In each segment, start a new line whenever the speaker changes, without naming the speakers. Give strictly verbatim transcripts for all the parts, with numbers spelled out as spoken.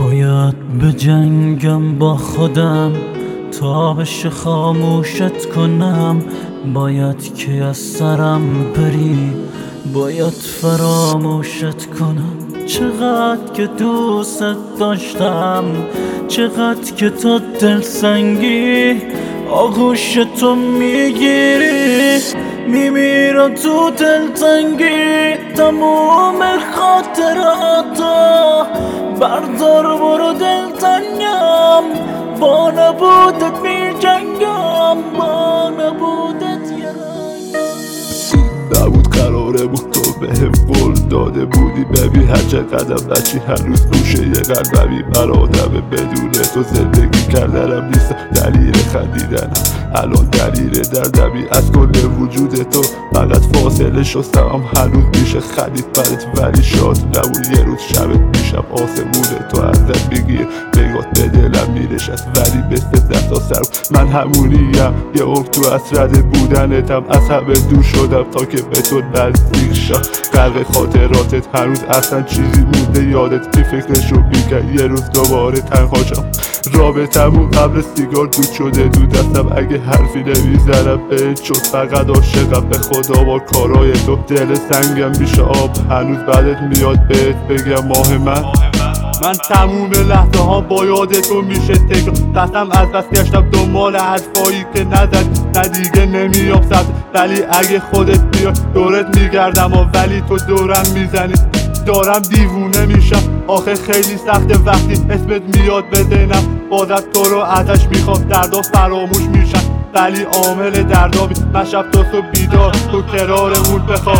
باید به جنگم با خودم تا بشه خاموشت کنم. باید که از سرم بری، باید فراموشت کنم. چقدر که دوست داشتم، چقدر که تو دلسنگی آغوش تو میگیری، میمیرم تو دلتنگی. تموم خاطراتو بردار برو دلتنگم، با نبودت میجنگم، با نبودت یه رنگم.
نبود قراره بود تو بهم قول داده بودی. ببین هر چقدر بچی هنوز گوشه یه قلبمی من آدم بدون تو زندگی کردنم نیست دلیل خندیدنم. الان دلیل دردمی از کل وجود تو، فقط فاصله شستم هنوز میشه خندید برات. ولی شاد نبود یه روز شبت میشم آسمون تو ازت میگیر، نگات به دلم میرشست ولی مثل ده تا سر من همونیم. یه عمر تو اسرد بودنتم، از همه دور شدم تا که به تو نزدیک شد. غرق خاطراتت هنوز اصلا چیزی مونده یادت که فکرشو میکرد یه روز دوباره تنها شم. رابطمون قبل سیگار دود شده دو دستم، اگه حرفی نمیزنم بهت شد. فقط عاشقم به خدا با کارای تو، دل سنگم میشه آب هنوز بعدت میاد بهت بگم ماه من. من تموم لحظه ها با یاد تو میشه تکرار. دستم از بس گشتم دنبال حرفایی که نزد، نه دیگه نمیام سبت. ولی اگه خودت بیای دورت میگردم و ولی تو دورم میزنی، دارم دیوونه میشم. آخه خیلی سخته وقتی اسمت میاد به ذهنم، بازت تو رو ازش میخوام. دردا فراموش میشن ولی عامل دردابی، من شب تا صبح بیدار تو کنارمون بخوام.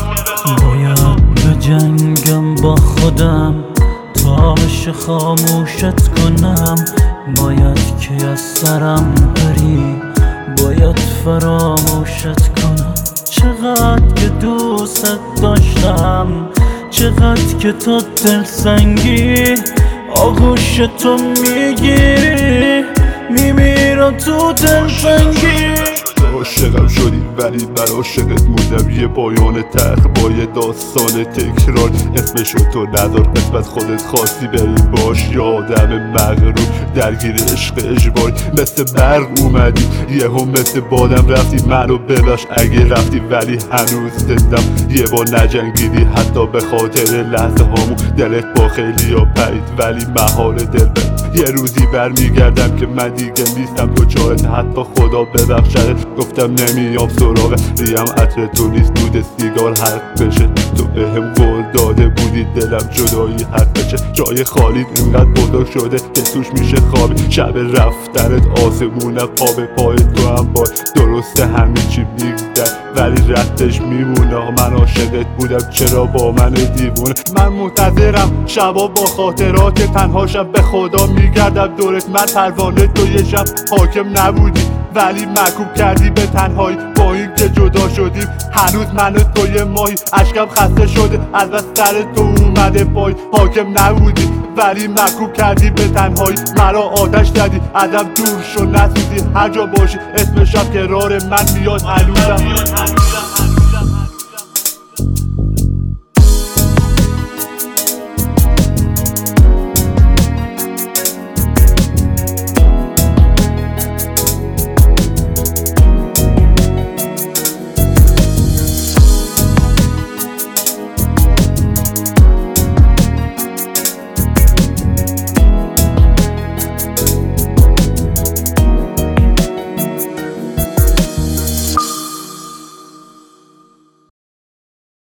باید به جنگم با خودم تا بشه خاموشت کنم. باید که از سرم بری، باید فراموشت کنم. چقدر که دوست داشتم، چقدر که تو دلسنگی آغوش تو میگیری، میمیرم تو دلسنگی.
عاشقم شدی ولی من عاشقت موندم. یه پایان تلخ با یه داستان تکرار، اسمشو تو نذار قسمت خودت خواستی بری باش. یه آدم مغرور درگیر عشق اجباری، مثل برق اومدی یهو مثل بادم رفتی. منو ببخش اگه رفتی ولی هنوز زندم. یه بار نجنگیدی حتی به خاطر لحظه هامون، دلت با خیلی ها پرید ولی محال دل بد. یه روزی برمیگردم که من دیگه نیستم تو چارت، حتی خدا ببخشد گفتم نمیام سراغ ریم. عطر تو نیست دود سیگار حرق بشه، تو بهم قول داده بودی دلم جدایی حق بشه. جای خالی اینقدر بزرگ شده که توش میشه خوابی. شب رفتنت آسمونم پا به پای تو هم بای. درسته همه چی میگذر ولی ردش میمونه. من عاشقت بودم چرا با من دیوونه. من منتظرم شبا با خاطرات تنهاشم، به خدا میگردم دورت. من پروانه تو یه شب حاکم نبودی ولی محکوم کردی به تنهایی. با این که جدا شدیم هنوز من و تو یه ماهی. اشکم خسته شده از بس سر تو اومده پای. حاکم نبودی ولی محکوم کردی به تنهایی. مرا آتش زدی ازم دور شو نسوزی. هر جا باشی اسم شب قرار من میاد هنوزم.